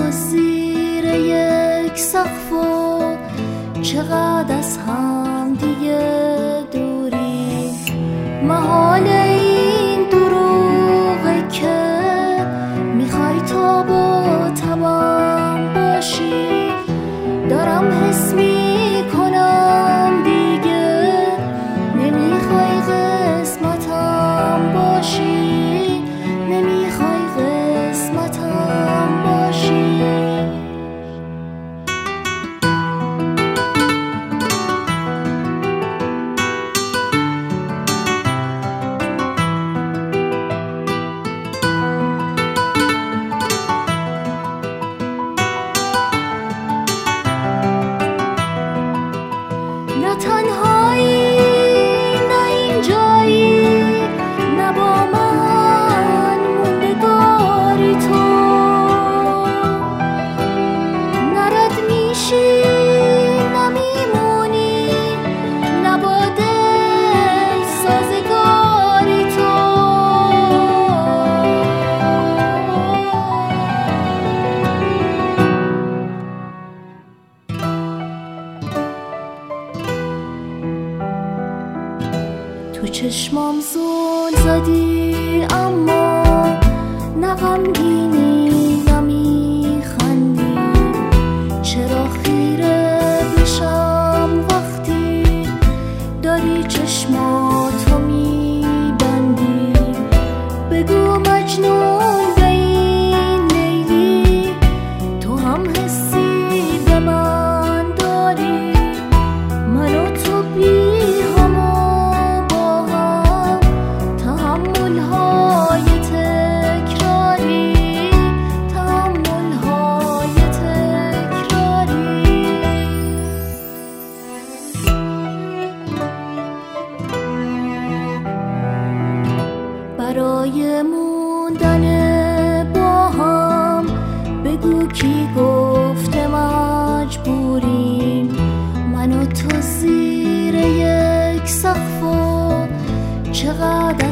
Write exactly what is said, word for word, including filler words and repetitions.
تو زیر یک سقف و چقدر از هم دیگه دوری. محال این دروغه که میخوای تا با تمام باشی. دارم حس میکنم دیگه نمیخوای قسمتم باشی، نمیخوای قسمتم باشی. نه تنهایی، نه اینجایی، نه با من موندگاری تو. نه رد میشی، نه میمونی، نه با دل سازگاری تو. تو چشمام زل زدی اما نه غمگینی نه میخندی. چرا خیره بشم وقتی داری چشماتو میبندی؟ بگو مجنون به این لیلی تو هم حسی به من داری؟ من و تو بی برای موندن با هم بگو کی گفته مجبوریم. من و تو زیر یک سقف و چقدر